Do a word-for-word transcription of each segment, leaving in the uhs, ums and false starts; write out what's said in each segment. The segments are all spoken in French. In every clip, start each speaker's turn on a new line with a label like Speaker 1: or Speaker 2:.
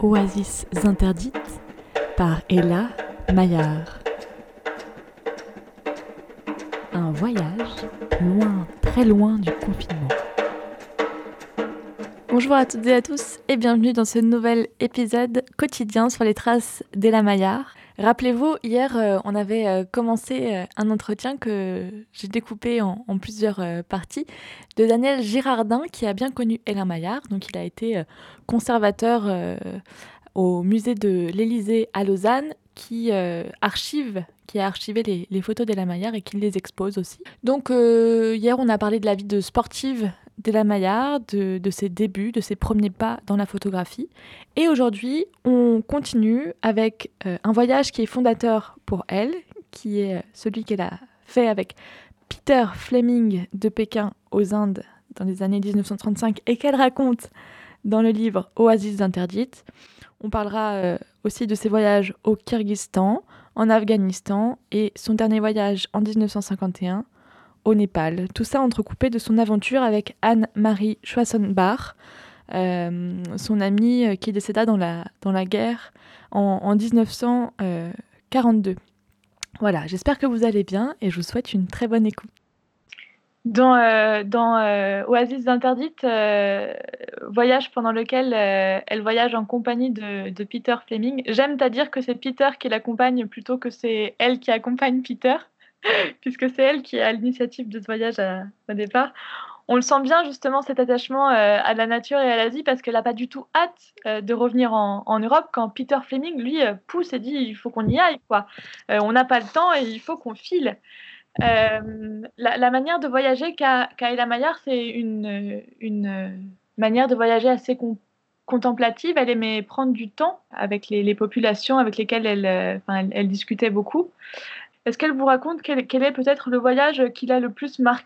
Speaker 1: Oasis interdites par Ella Maillard. Un voyage loin, très loin du confinement. Bonjour à toutes et à tous et bienvenue dans ce nouvel épisode quotidien sur les traces d'Ella Maillard. Rappelez-vous, hier, euh, on avait euh, commencé euh, un entretien que j'ai découpé en, en plusieurs euh, parties de Daniel Girardin, qui a bien connu Ella Maillard. Donc, il a été euh, conservateur euh, au musée de l'Élysée à Lausanne, qui euh, archive, qui a archivé les, les photos d'Ella Maillard et qui les expose aussi. Donc, euh, hier, on a parlé de la vie de sportive d'Ella Maillard, de, de ses débuts, de ses premiers pas dans la photographie. Et aujourd'hui, on continue avec euh, un voyage qui est fondateur pour elle, qui est celui qu'elle a fait avec Peter Fleming de Pékin aux Indes dans les années dix-neuf cent trente-cinq et qu'elle raconte dans le livre Oasis interdites. On parlera euh, aussi de ses voyages au Kyrgyzstan, en Afghanistan et son dernier voyage en dix-neuf cent cinquante et un au Népal. Tout ça entrecoupé de son aventure avec Anne-Marie Schwarzenbach, euh, son amie euh, qui décéda dans la, dans la guerre en, en dix-neuf cent quarante-deux. Voilà, j'espère que vous allez bien et je vous souhaite une très bonne écoute. Dans, euh, dans euh, Oasis interdites, euh, voyage pendant lequel euh, elle voyage en compagnie de, de Peter Fleming. J'aime à dire que c'est Peter qui l'accompagne plutôt que c'est elle qui accompagne Peter, puisque c'est elle qui a l'initiative de ce voyage à, au départ. On le sent bien justement cet attachement euh, à la nature et à l'Asie parce qu'elle n'a pas du tout hâte euh, de revenir en, en Europe quand Peter Fleming, lui, euh, pousse et dit il faut qu'on y aille, quoi. Euh, on n'a pas le temps et il faut qu'on file. Euh, la, la manière de voyager qu'a, qu'a Ella Maillard, c'est une, une manière de voyager assez con, contemplative. Elle aimait prendre du temps avec les, les populations avec lesquelles elle, euh, enfin, elle, elle discutait beaucoup. Est-ce qu'elle vous raconte quel, quel est peut-être le voyage qui l'a le plus marqué ?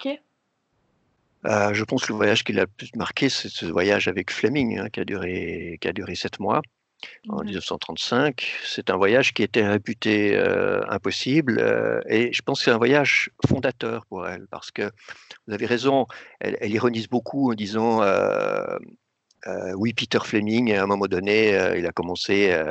Speaker 2: Euh, je pense que le voyage qui l'a le plus marqué, c'est ce voyage avec Fleming, hein, qui a duré, qui a duré sept mois en
Speaker 1: Ouais.
Speaker 2: dix-neuf cent trente-cinq. C'est un voyage qui était réputé euh, impossible euh, et je pense que c'est un voyage fondateur pour elle parce que vous avez raison, elle, elle ironise beaucoup en disant euh, euh, oui, Peter Fleming, à un moment donné, euh, il a commencé euh,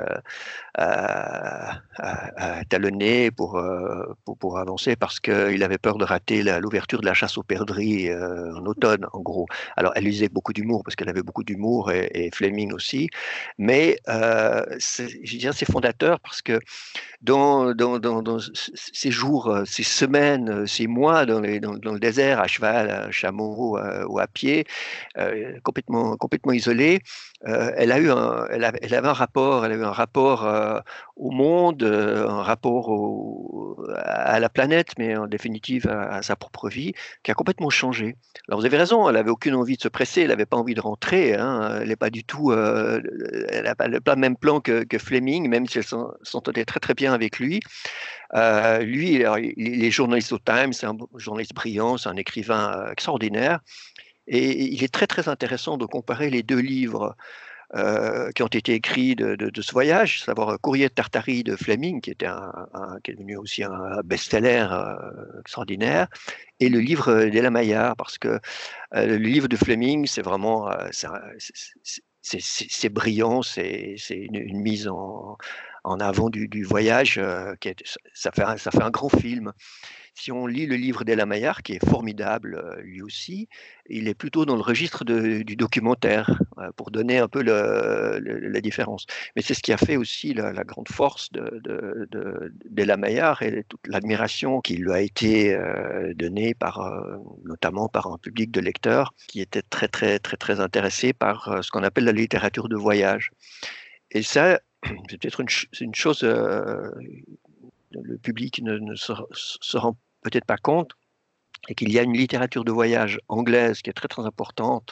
Speaker 2: à, à, à talonner pour, euh, pour, pour avancer parce qu'il avait peur de rater la, l'ouverture de la chasse aux perdrix euh, en automne, en gros. Alors, elle usait beaucoup d'humour parce qu'elle avait beaucoup d'humour et, et Fleming aussi. Mais euh, c'est, je veux dire, c'est fondateur parce que dans, dans, dans, dans ces jours, ces semaines, ces mois dans, les, dans, dans le désert, à cheval, à chameau euh, ou à pied, euh, complètement, complètement isolée, euh, elle a eu un, elle, avait, elle avait un rapport, elle avait un rapport euh, au monde, euh, un rapport au, à la planète, mais en définitive à, à sa propre vie, qui a complètement changé. Alors vous avez raison, elle avait aucune envie de se presser, elle n'avait pas envie de rentrer, hein, elle n'est pas du tout, euh, elle n'a pas le même plan que, que Fleming, même si elle s'entendait très très bien avec lui. Euh, lui, alors, il est journaliste au Times, c'est un journaliste brillant, c'est un écrivain extraordinaire. Et il est très très intéressant de comparer les deux livres euh, qui ont été écrits de, de, de ce voyage, à savoir Courrier de Tartarie de Fleming, qui, était un, un, qui est devenu aussi un best-seller euh, extraordinaire, et le livre d'Ella Maillard, parce que euh, le livre de Fleming, c'est vraiment euh, c'est, c'est, c'est, c'est, c'est brillant, c'est, c'est une, une mise en, en avant du, du voyage, euh, qui est, ça, fait un, ça fait un grand film. Si on lit le livre d'Ella Maillard, qui est formidable euh, lui aussi, il est plutôt dans le registre de, du documentaire, euh, pour donner un peu le, le, la différence. Mais c'est ce qui a fait aussi la, la grande force de, de, de, d'Ella Maillard et toute l'admiration qui lui a été euh, donnée par, euh, notamment par un public de lecteurs qui était très très très très intéressé par euh, ce qu'on appelle la littérature de voyage. Et ça, c'est peut-être une, une chose... Euh, le public ne, ne se, se rend peut-être pas compte, et qu'il y a une littérature de voyage anglaise qui est très très importante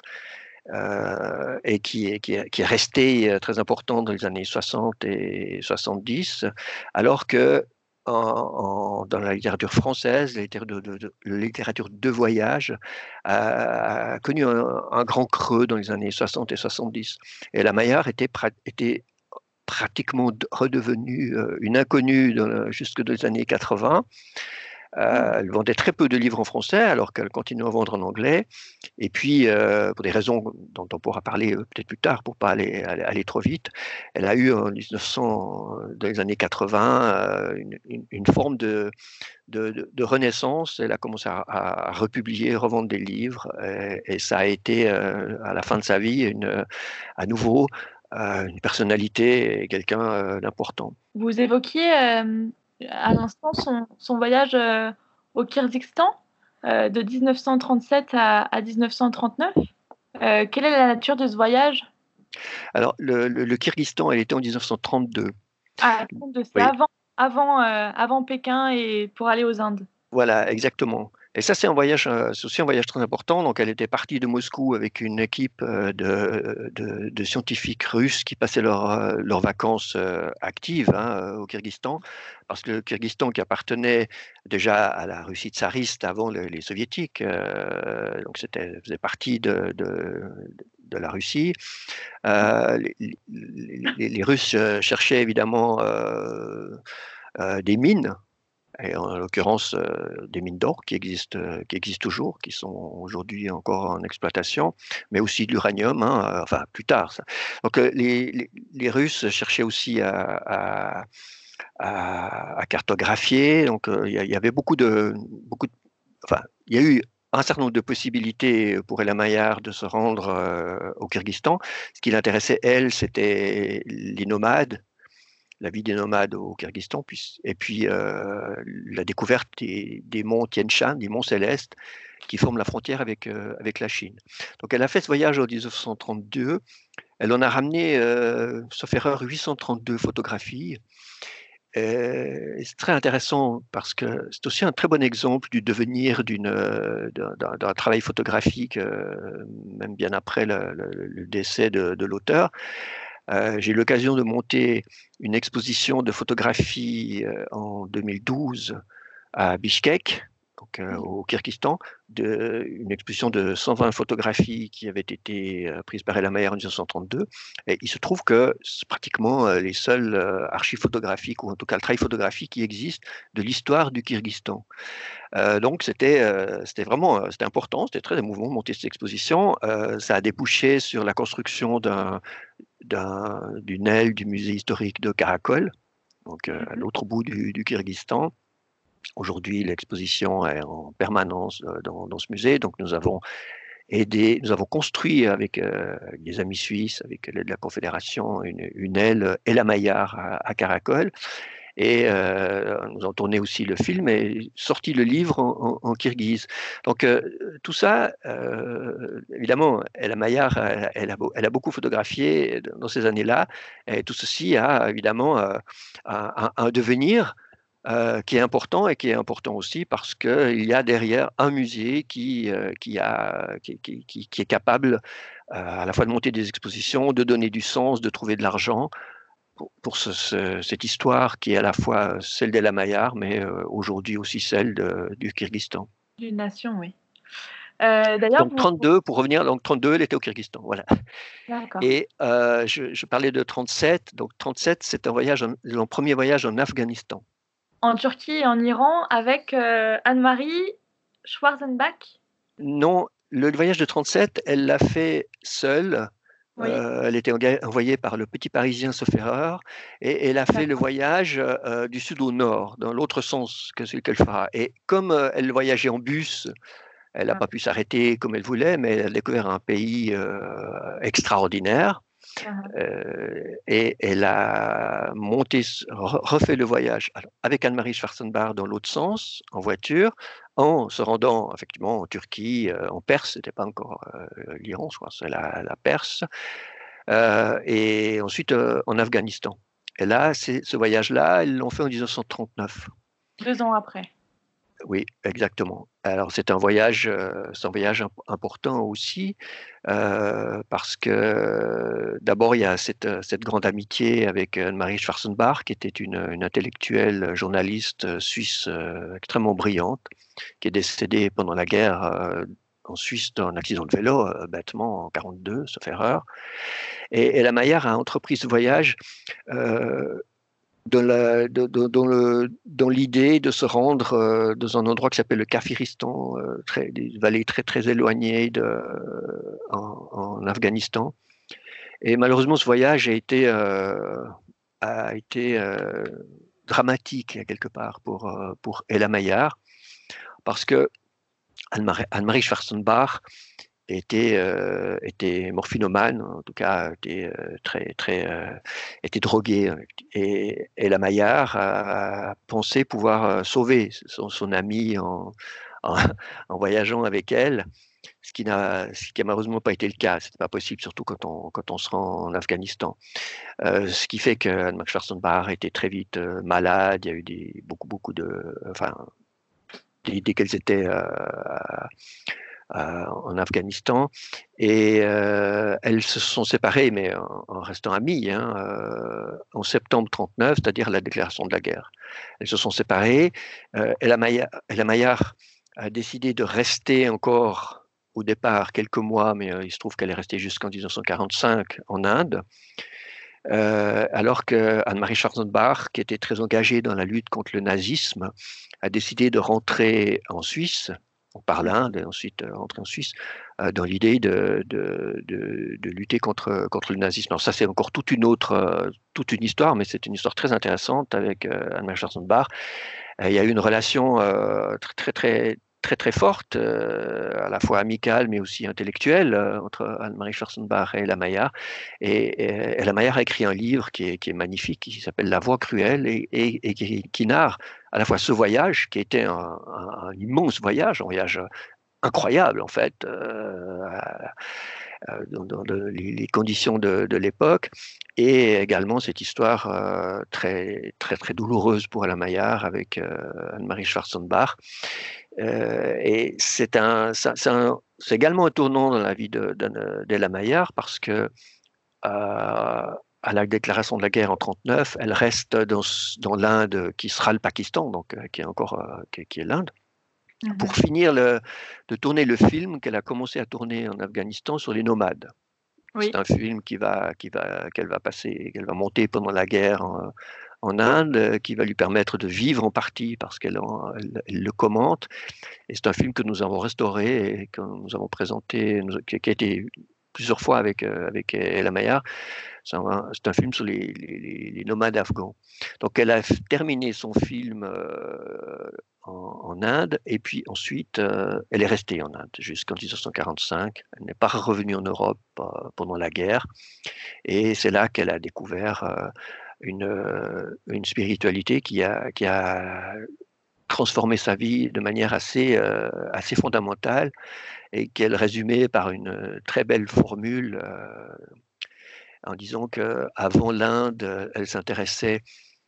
Speaker 2: euh, et qui est, qui, est, qui est restée très importante dans les années soixante et soixante-dix, alors que en, en, dans la littérature française, la littérature de, de, de, la littérature de voyage a, a connu un, un grand creux dans les années soixante et soixante-dix. Et la Maillard était, était pratiquement redevenue une inconnue dans le, jusque dans les années quatre-vingts. Euh, elle vendait très peu de livres en français, alors qu'elle continue à vendre en anglais. Et puis, euh, pour des raisons dont on pourra parler euh, peut-être plus tard, pour pas aller, aller, aller trop vite, elle a eu en mille neuf cents, dans les années quatre-vingts, euh, une, une, une forme de, de, de, de renaissance. Elle a commencé à, à republier, revendre des livres, et, et ça a été, euh, à la fin de sa vie, une, à nouveau, euh, une personnalité et quelqu'un euh, d'important.
Speaker 1: Vous évoquiez euh, à l'instant son, son voyage euh, au Kyrgyzstan euh, de mille neuf cent trente-sept à, à mille neuf cent trente-neuf. Euh, quelle est la nature de ce voyage?
Speaker 2: Alors, le, le, le Kyrgyzstan, elle était en mille neuf cent trente-deux.
Speaker 1: Ah, c'est
Speaker 2: Oui,
Speaker 1: avant, avant, euh, avant Pékin et pour aller aux Indes.
Speaker 2: voilà, exactement. Et ça, c'est un voyage, euh, c'est aussi un voyage très important. Donc, elle était partie de Moscou avec une équipe euh, de, de, de scientifiques russes qui passaient leur, euh, leurs vacances euh, actives hein, euh, au Kyrgyzstan, parce que le Kyrgyzstan, qui appartenait déjà à la Russie tsariste avant le- les soviétiques, euh, donc c'était faisait partie de, de, de la Russie. Euh, les, les- les Russes euh, cherchaient évidemment euh, euh, des mines et en l'occurrence euh, des mines d'or qui existent, euh, qui existent toujours, qui sont aujourd'hui encore en exploitation, mais aussi de l'uranium, hein, euh, enfin plus tard. Ça. Donc euh, les, les, les Russes cherchaient aussi à, à, à- à cartographier, donc euh, il y, a- il y avait beaucoup de, beaucoup de, enfin il y a eu un certain nombre de possibilités pour Ella Maillard de se rendre euh, au Kyrgyzstan. Ce qui l'intéressait, elle, c'était les nomades, la vie des nomades au Kyrgyzstan, puis, et puis euh, la découverte des, des monts Tian Shan, des monts célestes, qui forment la frontière avec, euh, avec la Chine. Donc elle a fait ce voyage en mille neuf cent trente-deux. Elle en a ramené, euh, sauf erreur, huit cent trente-deux photographies. Et c'est très intéressant parce que c'est aussi un très bon exemple du devenir d'une, euh, d'un, d'un- d'un travail photographique, euh, même bien après le, le- le décès de, de l'auteur. Euh, j'ai eu l'occasion de monter une exposition de photographie euh, en deux mille douze à Bishkek, donc, euh, au Kyrgyzstan, de, une exposition de cent vingt photographies qui avaient été euh, prises par Ella Meyer en mille neuf cent trente-deux. Et il se trouve que c'est pratiquement euh, les seuls euh, archives photographiques, ou en tout cas le travail photographique qui existe de l'histoire du Kyrgyzstan. Euh, donc c'était euh, c'était vraiment euh, c'était important, c'était très émouvant de monter cette exposition. Euh, ça a débouché sur la construction d'un d'un- d'une aile du musée historique de Karakol, donc euh, à
Speaker 1: Mhm.
Speaker 2: l'autre bout du, du Kyrgyzstan. Aujourd'hui, l'exposition est en permanence euh, dans, dans ce musée. Donc, nous avons aidé, nous avons construit avec euh, des amis suisses, avec l'aide de la Confédération, une, une aile Ella Maillard à, à Karakol. Et euh, nous avons tourné aussi le film et sorti le livre en, en, en kirghize. Donc euh, tout ça, euh, évidemment, Ella Maillard, elle, elle, a, elle, a, beaucoup photographié dans ces années-là. Et tout ceci a évidemment euh, un, un, devenir euh, qui est important et qui est important aussi parce qu'il y a derrière un musée qui, euh, qui, a, qui, qui, qui, qui est capable euh, à la fois de monter des expositions, de donner du sens, de trouver de l'argent pour, pour ce, ce, cette histoire qui est à la fois celle d'Ella Maillard, mais euh, aujourd'hui aussi celle de, du Kyrgyzstan.
Speaker 1: D'une nation, oui. Euh, d'ailleurs,
Speaker 2: Donc
Speaker 1: vous...
Speaker 2: trente-deux, pour revenir, donc trente-deux, elle était au Kyrgyzstan, voilà.
Speaker 1: D'accord.
Speaker 2: Et euh, je, je, parlais de trente-sept, donc trente-sept, c'est un voyage, en, mon premier voyage en Afghanistan.
Speaker 1: En Turquie et en Iran avec euh, Anne-Marie Schwarzenbach.
Speaker 2: Non, le voyage de trente-sept, elle l'a fait seule.
Speaker 1: Oui.
Speaker 2: Euh, elle était envoyée par le Petit Parisien sauf erreur et elle a fait le voyage euh, du sud au nord, dans l'autre sens que celui qu'elle fera. Et comme euh, elle voyageait en bus, elle n'a
Speaker 1: Ah.
Speaker 2: pas pu s'arrêter comme elle voulait, mais elle a découvert un pays euh, extraordinaire.
Speaker 1: Uh-huh.
Speaker 2: Euh, et elle a monté, refait le voyage alors, avec Anne-Marie Schwarzenbach dans l'autre sens, en voiture, en se rendant effectivement en Turquie, euh, en Perse, c'était pas encore euh, l'Iran, je crois, c'est la, la Perse, euh, et ensuite euh, en Afghanistan. Et là, ce voyage-là, ils l'ont fait en mille neuf cent trente-neuf.
Speaker 1: Deux ans après.
Speaker 2: Oui, exactement. Alors c'est un voyage, euh, c'est un voyage imp important aussi euh, parce que d'abord il y a cette, cette grande amitié avec Anne-Marie Schwarzenbach qui était une, une intellectuelle journaliste suisse euh, extrêmement brillante qui est décédée pendant la guerre euh, en Suisse d'un accident de vélo euh, bêtement en quarante-deux, sauf erreur. Et, et la Maillard a entrepris ce voyage. Euh, dans la- de- de- dans le- dans l'idée de se rendre euh, dans un endroit qui s'appelle le Kafiristan, euh, très, des vallées très très éloignées de, en, en Afghanistan. Et malheureusement, ce voyage a été, euh, a été euh, dramatique quelque part pour, euh, pour Ella Maillard, parce que Anne-Marie Anne-Marie Schwarzenbach était, euh, était morphinomane, en tout cas était euh, très, très, euh, était droguée. Et, et la Maillard a, a pensé pouvoir euh, sauver son, son amie en, en, en voyageant avec elle, ce qui n'a, ce qui a malheureusement pas été le cas. C'était pas possible, surtout quand on, quand on se rend en Afghanistan. Euh, ce qui fait que Anne-Marie Schwarzenbach était très vite euh, malade. Il y a eu des, beaucoup, beaucoup de, enfin, dès, dès qu'elles étaient euh, euh, en Afghanistan. Et euh, elles se sont séparées, mais en, en restant amies, hein, euh, en septembre trente-neuf, c'est-à-dire la déclaration de la guerre. Elles se sont séparées. Euh, Ella Maillard, Ella Maillard a décidé de rester encore au départ quelques mois, mais euh, il se trouve qu'elle est restée jusqu'en mille neuf cent quarante-cinq en Inde. Euh, alors que Anne-Marie Schwarzenbach, qui était très engagée dans la lutte contre le nazisme, a décidé de rentrer en Suisse, par l'Inde, et ensuite euh, rentrer en Suisse, euh, dans l'idée de, de, de, de lutter contre, contre le nazisme. Alors ça, c'est encore toute une autre, euh, toute une histoire, mais c'est une histoire très intéressante avec euh, Anne-Marie Schwarzenbach. Euh, il y a eu une relation euh, très, très, très, très forte, euh, à la fois amicale, mais aussi intellectuelle, euh, entre Anne-Marie Schwarzenbach et Ella Maillard. Et, et Ella Maillard a écrit un livre qui est, qui est magnifique, qui s'appelle La Voix cruelle, et, et, et qui, qui narre à la fois ce voyage, qui était un, un, un immense voyage, un voyage incroyable en fait, euh, euh, dans, dans le, les, les, conditions de, de l'époque, et également cette histoire euh, très, très, très douloureuse pour Ella Maillard avec euh, Anne-Marie Schwarzenbach. Euh, et c'est un, c'est un, c'est également un tournant dans la vie de, de, d'Ella Maillard parce que euh, à la déclaration de la guerre en trente-neuf, elle reste dans, dans l'Inde qui sera le Pakistan, donc euh, qui est encore euh, qui, qui est l'Inde, pour
Speaker 1: Mhm.
Speaker 2: finir le, de tourner le film qu'elle a commencé à tourner en Afghanistan sur les nomades. C'est
Speaker 1: Oui.
Speaker 2: un film qui va, qui va, qu'elle va passer, qu'elle va monter pendant la guerre en, en Inde, euh, qui va lui permettre de vivre en partie parce qu'elle en- elle, elle le commente. Et c'est un film que nous avons restauré et que nous avons présenté, nous- qui, qui a été plusieurs fois avec, euh, avec Ella Maillard. C'est un, c'est un film sur les, les- les nomades afghans. Donc elle a f- terminé son film euh, en, en Inde et puis ensuite euh, elle est restée en Inde jusqu'en mille neuf cent quarante-cinq. Elle n'est pas revenue en Europe euh, pendant la guerre et c'est là qu'elle a découvert euh, une, euh, une spiritualité qui a, qui a transformé sa vie de manière assez, euh, assez fondamentale et qu'elle résumait par une très belle formule euh, en disant qu'avant l'Inde, elle s'intéressait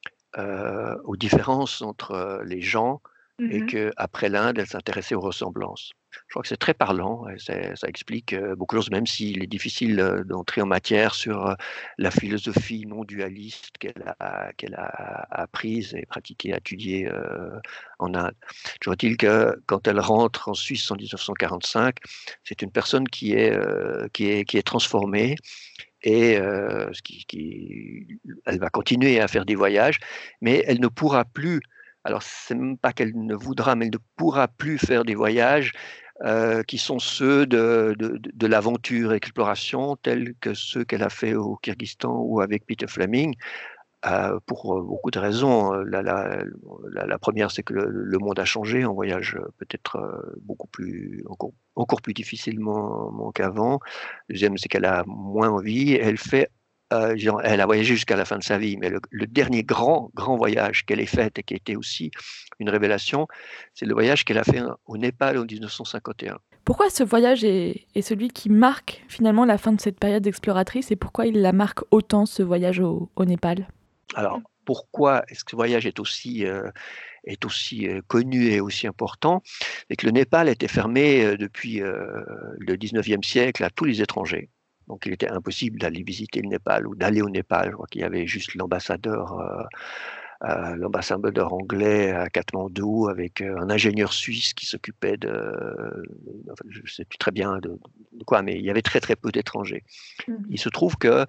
Speaker 2: euh, aux différences entre euh, les gens et
Speaker 1: Mhm.
Speaker 2: qu'après l'Inde, elle s'intéressait aux ressemblances. Je crois que c'est très parlant, et ça explique euh, beaucoup de choses, même s'il est difficile euh, d'entrer en matière sur euh, la philosophie non dualiste qu'elle a, qu'elle a apprise et pratiquée, étudiée euh, en Inde. Toujours est-il que quand elle rentre en Suisse en mille neuf cent quarante-cinq, c'est une personne qui est, euh, qui est, qui est transformée et euh, ce qui, qui, elle va continuer à faire des voyages, mais elle ne pourra plus, alors c'est même pas qu'elle ne voudra, mais elle ne pourra plus faire des voyages euh, qui sont ceux de, de, de l'aventure, exploration, tels que ceux qu'elle a fait au Kyrgyzstan ou avec Peter Fleming, euh, pour beaucoup de raisons. La, la, la, la première, c'est que le, le, monde a changé, on voyage peut-être beaucoup plus, encore, encore plus difficilement qu'avant. Deuxième, c'est qu'elle a moins envie. Elle fait, euh, elle a voyagé jusqu'à la fin de sa vie, mais le, le dernier grand, grand voyage qu'elle ait fait et qui a été aussi une révélation, c'est le voyage qu'elle a fait au Népal en mille neuf cent cinquante et un.
Speaker 1: Pourquoi ce voyage est, est celui qui marque finalement la fin de cette période exploratrice et pourquoi il la marque autant ce voyage au, au Népal?
Speaker 2: Alors, pourquoi est-ce que ce voyage est aussi, euh, est aussi euh, connu et aussi important? C'est que le Népal était fermé euh, depuis euh, le dix-neuvième siècle à tous les étrangers. Donc, il était impossible d'aller visiter le Népal ou d'aller au Népal. Je crois qu'il y avait juste l'ambassadeur, euh, euh, l'ambassadeur anglais à Katmandou avec euh, un ingénieur suisse qui s'occupait de, euh, enfin, je ne sais plus très bien de, de quoi, mais il y avait très très peu d'étrangers.
Speaker 1: Mhm.
Speaker 2: Il se trouve que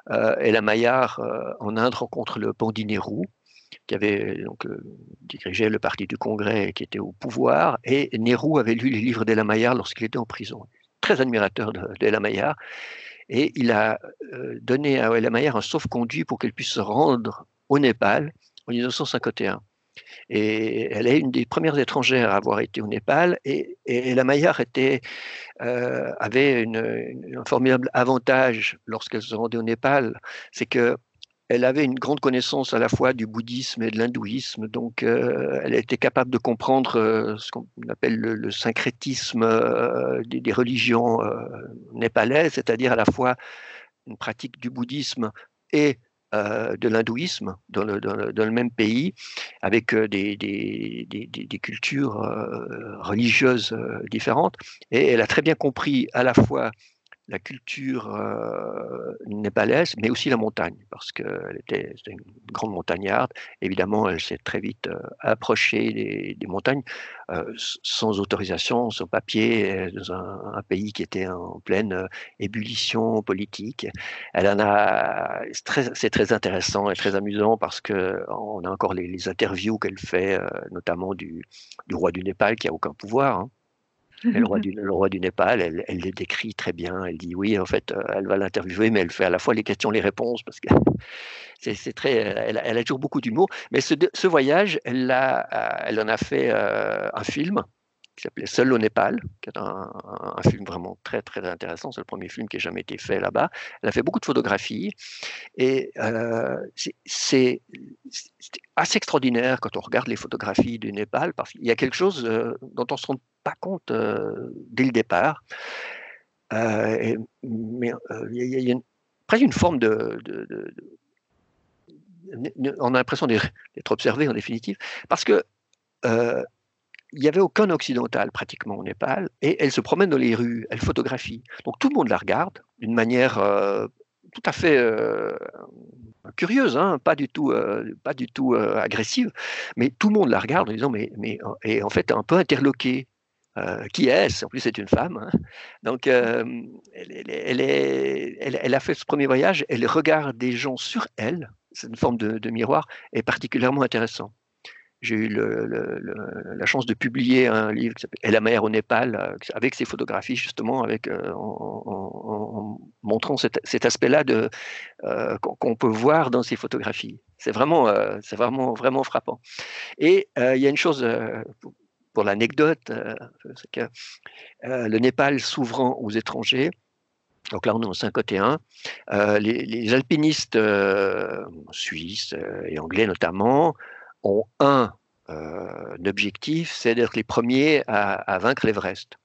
Speaker 2: Euh, Ella Maillard euh, en Inde rencontre le bandit Nehru, qui avait donc euh, dirigé le parti du Congrès et qui était au pouvoir. Et Nehru avait lu les livres d'Ella Maillard lorsqu'il était en prison. Très admirateur d'Ella Maillard. Et il a euh, donné à Ella Maillard un sauf-conduit pour qu'elle puisse se rendre au Népal en mille neuf cent cinquante et un. Et elle est une des premières étrangères à avoir été au Népal. Et, et Ella Maillard était, euh, avait une, une, un formidable avantage lorsqu'elle se rendait au Népal, c'est que elle avait une grande connaissance à la fois du bouddhisme et de l'hindouisme, donc euh, elle était capable de comprendre euh, ce qu'on appelle le, le syncrétisme euh, des, des, religions euh, népalaises, c'est-à-dire à la fois une pratique du bouddhisme et euh, de l'hindouisme dans le, dans, le, dans le même pays, avec euh, des, des, des, des, cultures euh, religieuses euh, différentes. Et elle a très bien compris à la fois la culture euh, népalaise, mais aussi la montagne, parce qu'elle était, était une grande montagnarde. Évidemment, elle s'est très vite euh, approchée des, des montagnes, euh, sans autorisation, sans papier, dans un, un pays qui était en pleine euh, ébullition politique. Elle en a, c'est très, c'est très intéressant et très amusant parce qu'on a encore les, les interviews qu'elle fait, euh, notamment du, du roi du Népal, qui a aucun pouvoir, hein. Mais le roi du, le roi du Népal, elle, elle le décrit très bien. Elle dit oui, en fait, euh, elle va l'interviewer, mais elle fait à la fois les questions, les réponses, parce que c'est, c'est très, elle, elle, a toujours beaucoup d'humour. Mais ce, ce voyage, elle, a, elle en a fait euh, un film qui s'appelait Seul au Népal, qui est un, un, un film vraiment très très intéressant. C'est le premier film qui a jamais été fait là-bas. Elle a fait beaucoup de photographies et euh, c'est, c'est, c'est assez extraordinaire quand on regarde les photographies du Népal, parce qu'il y a quelque chose euh, dont on ne se rend pas compte euh, dès le départ. Euh, et, mais euh, il y a, il y a une, presque une forme de, de, de, de on a l'impression d'être observé en définitive, parce que euh, il n'y avait aucun occidental pratiquement au Népal, et elle se promène dans les rues, elle photographie. Donc tout le monde la regarde d'une manière euh, tout à fait euh, curieuse, hein, pas du tout, euh, pas du tout euh, agressive, mais tout le monde la regarde en disant, mais, mais et en fait un peu interloqué. Euh, qui est-ce? En plus, c'est une femme. Hein. Donc, euh, elle, elle, elle, est, elle, elle a fait ce premier voyage, elle regarde des gens sur elle, c'est une forme de, de miroir, est particulièrement intéressant. J'ai eu le, le, le, la chance de publier un livre qui s'appelle Et la mer au Népal, euh, avec ses photographies, justement, avec, euh, en, en, en, montrant cet, cet aspect-là de, euh, qu'on, qu'on peut voir dans ses photographies. C'est vraiment, euh, c'est vraiment, vraiment frappant. Et euh, il y a une chose, euh, pour, pour l'anecdote, euh, c'est que euh, le Népal s'ouvrant aux étrangers, donc là on est en cinquante et un, euh, les, les alpinistes euh, suisses euh, et anglais notamment, ont un, euh, un objectif, c'est d'être les premiers à, à vaincre l'Everest.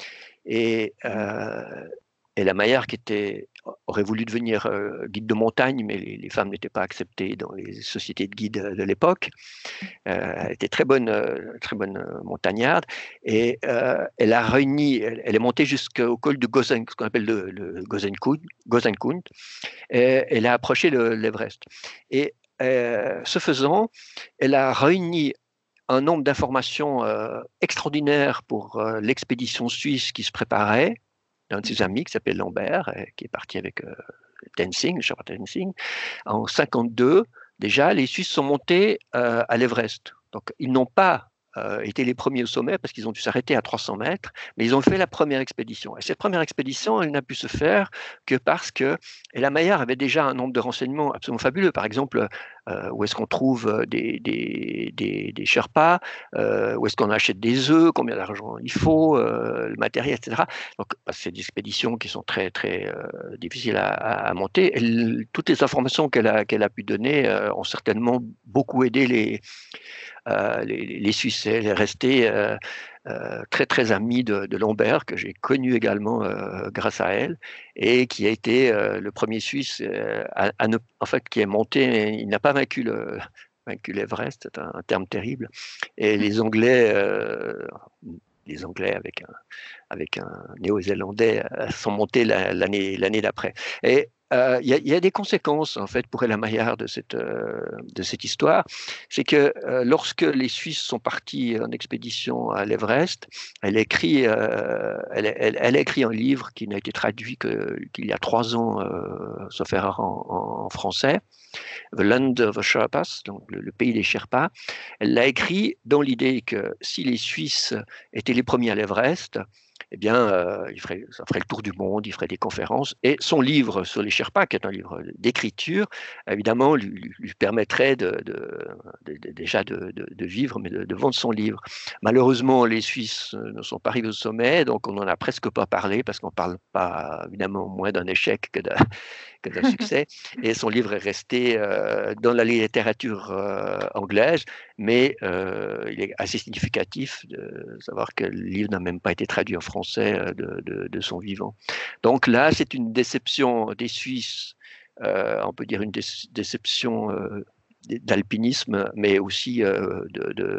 Speaker 2: Et, euh, et la Maillard, qui était, aurait voulu devenir euh, guide de montagne, mais les, les femmes n'étaient pas acceptées dans les sociétés de guides de l'époque. Euh, elle était très bonne, euh, très bonne euh, montagnarde, et euh, elle a réuni, elle, elle est montée jusqu'au col de Gozen, ce qu'on appelle le, le Gozenkund, Gozenkund, et elle a approché l'Everest. Et euh, ce faisant, elle a réuni un nombre d'informations euh, extraordinaires pour euh, l'expédition suisse qui se préparait, d'un de ses amis qui s'appelle Lambert, et qui est parti avec euh, Tenzing, Sherpa Tenzing. En cinquante-deux, déjà, les Suisses sont montés euh, à l'Everest. Donc, ils n'ont pas euh, été les premiers au sommet parce qu'ils ont dû s'arrêter à trois cents mètres, mais ils ont fait la première expédition. Et cette première expédition, elle n'a pu se faire que parce que Ella Maillard avait déjà un nombre de renseignements absolument fabuleux. Par exemple, euh, où est-ce qu'on trouve des, des, des, des Sherpas, euh, où est-ce qu'on achète des œufs, combien d'argent il faut, euh, le matériel, et cetera. Donc, c'est des expéditions qui sont très, très euh, difficiles à, à monter. Elle, toutes les informations qu'elle a, qu'elle a pu donner euh, ont certainement beaucoup aidé les, euh, les, les Suisses. Elle est restée euh, euh, très très amie de, de Lambert, que j'ai connu également euh, grâce à elle, et qui a été euh, le premier Suisse euh, à, à ne, en fait, qui est monté, il n'a pas vaincu le vaincu l'Everest, c'est un, un terme terrible. Et les Anglais, euh, les Anglais avec un avec un Néo-Zélandais sont montés l'année l'année d'après. Et euh, il y, a- il y a des conséquences en fait pour Ella Maillard de cette, euh, de cette histoire. C'est que euh, lorsque les Suisses sont partis en expédition à l'Everest, elle a écrit, euh, elle, elle- elle a écrit un livre qui n'a été traduit que- qu'il y a trois ans, euh, sauf erreur en, en français, The Land of the Sherpas, donc le, le pays des Sherpas. Elle l'a écrit dans l'idée que si les Suisses étaient les premiers à l'Everest, eh bien, euh, il ferait, ça ferait le tour du monde, il ferait des conférences. Et son livre sur les Sherpas, qui est un livre d'écriture, évidemment, lui, lui- lui permettrait de, de- de- de- déjà de, de- de vivre, mais de, de vendre son livre. Malheureusement, les Suisses euh, ne sont pas arrivés au sommet, donc on n'en a presque pas parlé, parce qu'on ne parle pas, évidemment, moins d'un échec que d'un que d'un succès. Et son livre est resté euh, dans la littérature euh, anglaise, mais euh, il est assez significatif de savoir que le livre n'a même pas été traduit en français euh, de, de- de son vivant. Donc là, c'est une déception des Suisses, euh, on peut dire une dé- déception euh, d'alpinisme, mais aussi euh, de, de,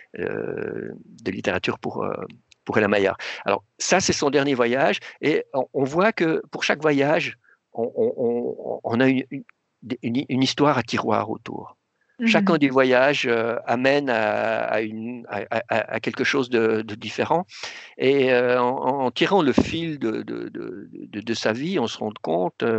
Speaker 2: euh, de littérature pour, euh, pour Ella Maillard. Alors ça, c'est son dernier voyage, et on, on voit que pour chaque voyage, on, on- on- on a une, une- une- une histoire à tiroir autour. Chacun
Speaker 1: Mhm.
Speaker 2: des voyages euh, amène à, à une- à- à- à quelque chose de, de différent. Et euh, en, en tirant le fil de, de- de- de- de sa vie, on se rend compte euh,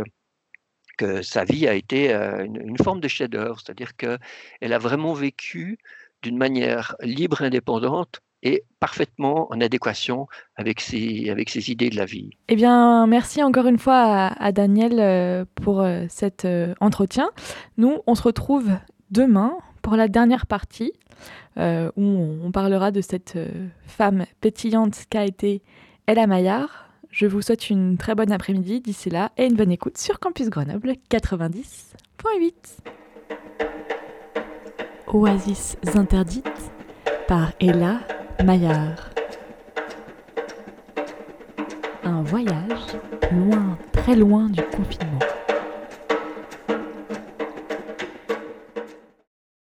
Speaker 2: que sa vie a été euh, une, une forme de chef-d'œuvre, c'est-à-dire qu'elle a vraiment vécu d'une manière libre, indépendante et parfaitement en adéquation avec ses, avec ses idées de la vie.
Speaker 1: Eh bien, merci encore une fois à, à Daniel euh, pour euh, cet euh, entretien. Nous, on se retrouve demain pour la dernière partie euh, où on, on parlera de cette euh, femme pétillante qu'a été Ella Maillard. Je vous souhaite une très bonne après-midi d'ici là et une bonne écoute sur Campus Grenoble quatre-vingt-dix virgule huit. Oasis interdites par Ella Maillard. Un voyage loin, très loin du confinement.